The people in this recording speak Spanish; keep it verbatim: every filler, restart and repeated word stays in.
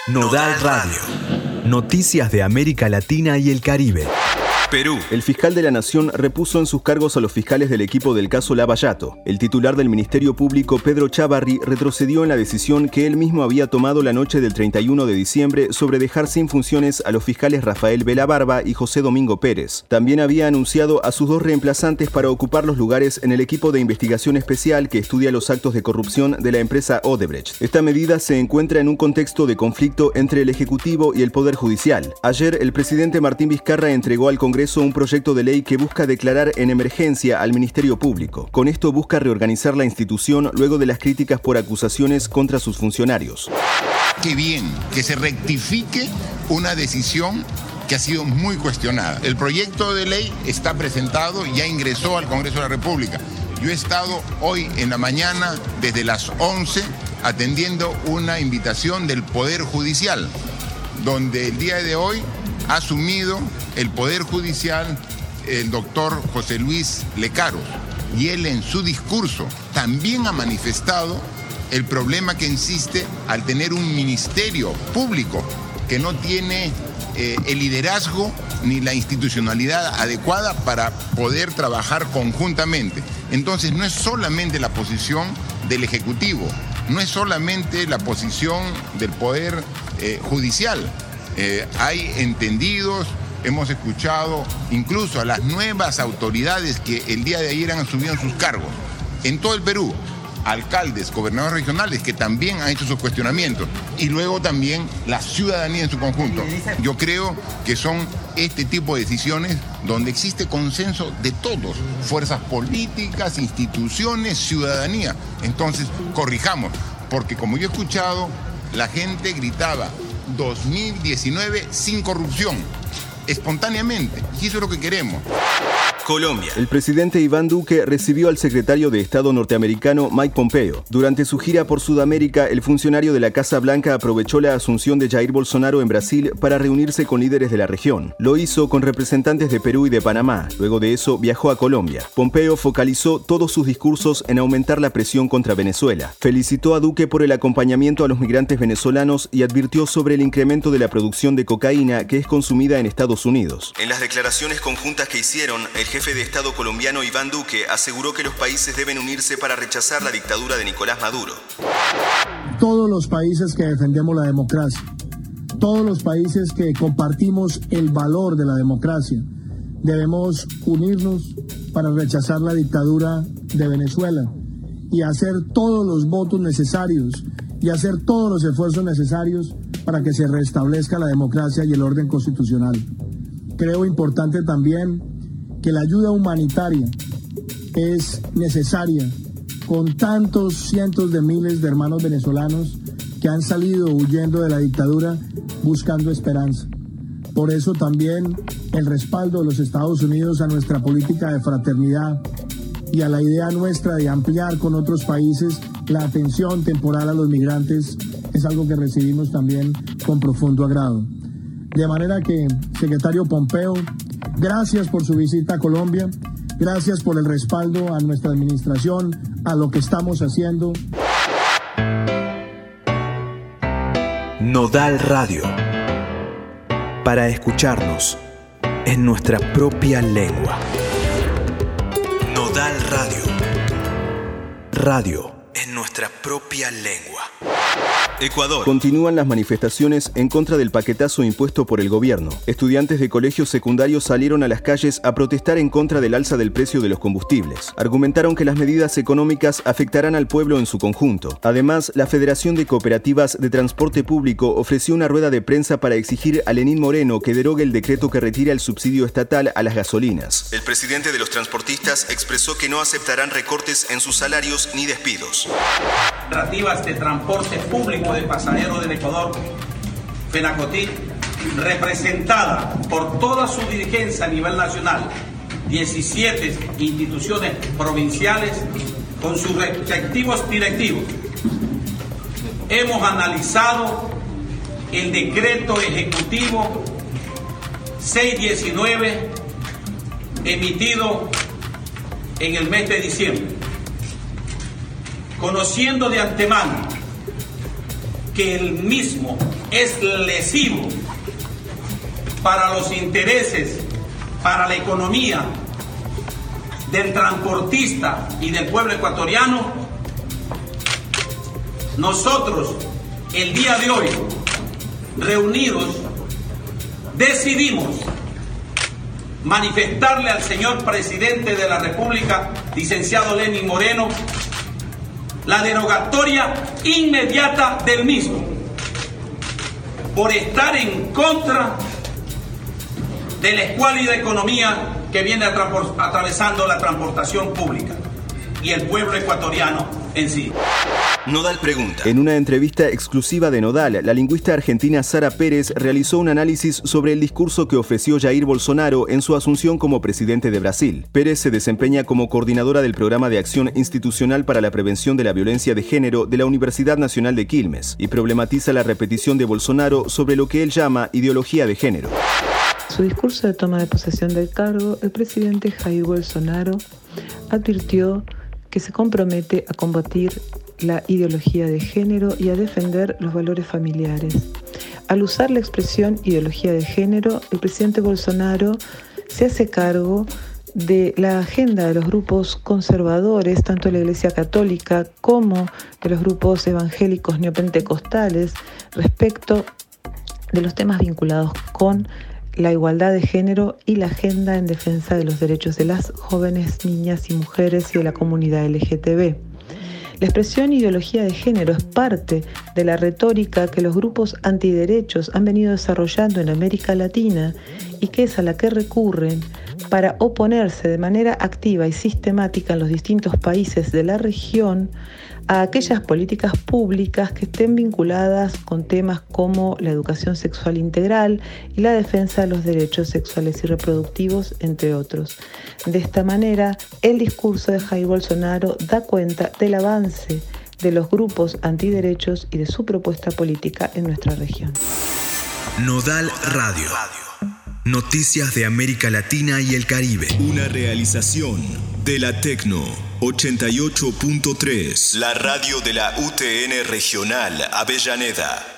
Nodal Radio. Noticias de América Latina y el Caribe. Perú. El fiscal de la Nación repuso en sus cargos a los fiscales del equipo del caso Lavallato. El titular del Ministerio Público, Pedro Chávarri, retrocedió en la decisión que él mismo había tomado la noche del treinta y uno de diciembre sobre dejar sin funciones a los fiscales Rafael Vela Barba y José Domingo Pérez. También había anunciado a sus dos reemplazantes para ocupar los lugares en el equipo de investigación especial que estudia los actos de corrupción de la empresa Odebrecht. Esta medida se encuentra en un contexto de conflicto entre el Ejecutivo y el Poder Judicial. Ayer, el presidente Martín Vizcarra entregó al Congreso un proyecto de ley que busca declarar en emergencia al Ministerio Público. Con esto busca reorganizar la institución luego de las críticas por acusaciones contra sus funcionarios. Qué bien que se rectifique una decisión que ha sido muy cuestionada. El proyecto de ley está presentado y ya ingresó al Congreso de la República. Yo he estado hoy en la mañana desde las once atendiendo una invitación del Poder Judicial, donde el día de hoy ha asumido el Poder Judicial el doctor José Luis Lecaros, y él en su discurso también ha manifestado el problema que existe al tener un ministerio público que no tiene eh, el liderazgo ni la institucionalidad adecuada para poder trabajar conjuntamente. Entonces no es solamente la posición del Ejecutivo, no es solamente la posición del Poder eh, Judicial. Eh, hay entendidos, hemos escuchado incluso a las nuevas autoridades que el día de ayer han asumido sus cargos en todo el Perú, alcaldes, gobernadores regionales que también han hecho sus cuestionamientos, y luego también la ciudadanía en su conjunto. Yo creo que son este tipo de decisiones donde existe consenso de todos, fuerzas políticas, instituciones, ciudadanía. Entonces, corrijamos, porque como yo he escuchado, la gente gritaba dos mil diecinueve sin corrupción, espontáneamente, y eso es lo que queremos. Colombia. El presidente Iván Duque recibió al secretario de Estado norteamericano Mike Pompeo. Durante su gira por Sudamérica, el funcionario de la Casa Blanca aprovechó la asunción de Jair Bolsonaro en Brasil para reunirse con líderes de la región. Lo hizo con representantes de Perú y de Panamá. Luego de eso, viajó a Colombia. Pompeo focalizó todos sus discursos en aumentar la presión contra Venezuela. Felicitó a Duque por el acompañamiento a los migrantes venezolanos y advirtió sobre el incremento de la producción de cocaína que es consumida en Estados Unidos. En las declaraciones conjuntas que hicieron, el jefe de Estado colombiano Iván Duque aseguró que los países deben unirse para rechazar la dictadura de Nicolás Maduro. Todos los países que defendemos la democracia, todos los países que compartimos el valor de la democracia, debemos unirnos para rechazar la dictadura de Venezuela y hacer todos los votos necesarios y hacer todos los esfuerzos necesarios para que se restablezca la democracia y el orden constitucional. Creo importante también que la ayuda humanitaria es necesaria con tantos cientos de miles de hermanos venezolanos que han salido huyendo de la dictadura buscando esperanza. Por eso también el respaldo de los Estados Unidos a nuestra política de fraternidad y a la idea nuestra de ampliar con otros países la atención temporal a los migrantes es algo que recibimos también con profundo agrado. De manera que, secretario Pompeo, gracias por su visita a Colombia, gracias por el respaldo a nuestra administración, a lo que estamos haciendo. Nodal Radio. Para escucharnos en nuestra propia lengua. Nodal Radio. Radio en nuestra propia lengua. Ecuador. Continúan las manifestaciones en contra del paquetazo impuesto por el gobierno. Estudiantes de colegios secundarios salieron a las calles a protestar en contra del alza del precio de los combustibles. Argumentaron que las medidas económicas afectarán al pueblo en su conjunto. Además, la Federación de Cooperativas de Transporte Público ofreció una rueda de prensa para exigir a Lenín Moreno que derogue el decreto que retira el subsidio estatal a las gasolinas. El presidente de los transportistas expresó que no aceptarán recortes en sus salarios ni despidos. Cooperativas de transporte público de pasajeros del Ecuador, FENACOTIC, representada por toda su dirigencia a nivel nacional, diecisiete instituciones provinciales con sus respectivos directivos. Hemos analizado el decreto ejecutivo seiscientos diecinueve emitido en el mes de diciembre, conociendo de antemano que el mismo es lesivo para los intereses, para la economía del transportista y del pueblo ecuatoriano, nosotros el día de hoy, reunidos, decidimos manifestarle al señor presidente de la República, licenciado Lenín Moreno, la derogatoria inmediata del mismo, por estar en contra de la escuálida economía que viene atravesando la transportación pública y el pueblo ecuatoriano en sí. Nodal pregunta. En una entrevista exclusiva de Nodal, la lingüista argentina Sara Pérez realizó un análisis sobre el discurso que ofreció Jair Bolsonaro en su asunción como presidente de Brasil. Pérez se desempeña como coordinadora del Programa de Acción Institucional para la Prevención de la Violencia de Género de la Universidad Nacional de Quilmes y problematiza la repetición de Bolsonaro sobre lo que él llama ideología de género. En su discurso de toma de posesión del cargo, el presidente Jair Bolsonaro advirtió que se compromete a combatir la ideología de género y a defender los valores familiares. Al usar la expresión ideología de género, el presidente Bolsonaro se hace cargo de la agenda de los grupos conservadores, tanto de la Iglesia Católica como de los grupos evangélicos neopentecostales, respecto de los temas vinculados con la igualdad de género y la agenda en defensa de los derechos de las jóvenes, niñas y mujeres y de la comunidad L G T B. La expresión ideología de género es parte de la retórica que los grupos antiderechos han venido desarrollando en América Latina y que es a la que recurren para oponerse de manera activa y sistemática en los distintos países de la región a aquellas políticas públicas que estén vinculadas con temas como la educación sexual integral y la defensa de los derechos sexuales y reproductivos, entre otros. De esta manera, el discurso de Jair Bolsonaro da cuenta del avance de los grupos antiderechos y de su propuesta política en nuestra región. Nodal Radio. Noticias de América Latina y el Caribe. Una realización de la Tecno ochenta y ocho punto tres. La radio de la U T N Regional Avellaneda.